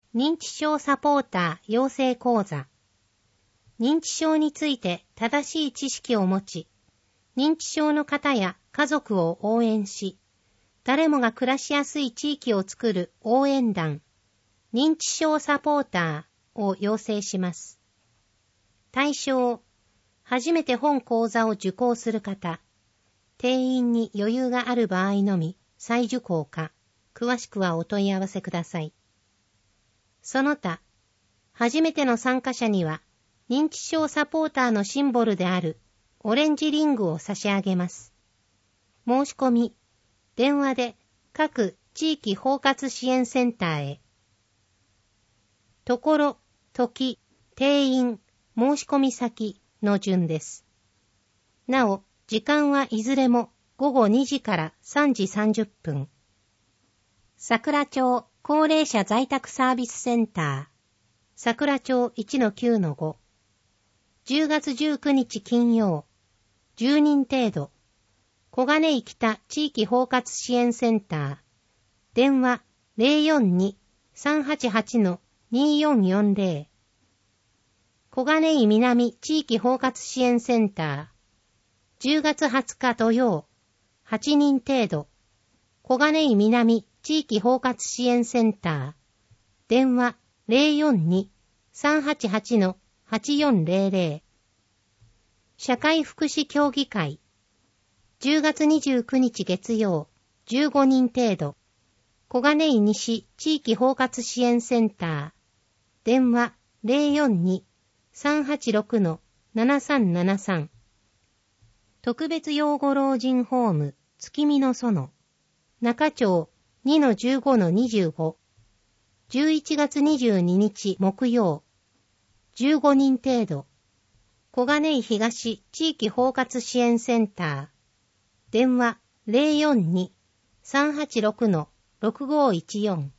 認知症サポーター養成講座。認知症について正しい知識を持ち、認知症の方や家族を応援し、誰もが暮らしやすい地域を作る応援団、認知症サポーターを養成します。対象、初めて本講座を受講する方、定員に余裕がある場合のみ再受講か、詳しくはお問い合わせください。その他、初めての参加者には、認知症サポーターのシンボルであるオレンジリングを差し上げます。申し込み、電話で各地域包括支援センターへ。ところ、時、定員、申し込み先の順です。なお、時間はいずれも午後2時から3時30分。桜町高齢者在宅サービスセンター、桜町 1-9-5。10月19日金曜、10人程度。小金井北地域包括支援センター、電話 042-388-2440。小金井南地域包括支援センター、10月20日土曜、8人程度。小金井南地域包括支援センター、電話 042-388-8400。社会福祉協議会、10月29日月曜、15人程度。小金井西地域包括支援センター、電話 042-386-7373。特別養護老人ホーム、月見の園、中町 2-15-25。11月22日木曜、15人程度。小金井東地域包括支援センター、電話 042-386-6514。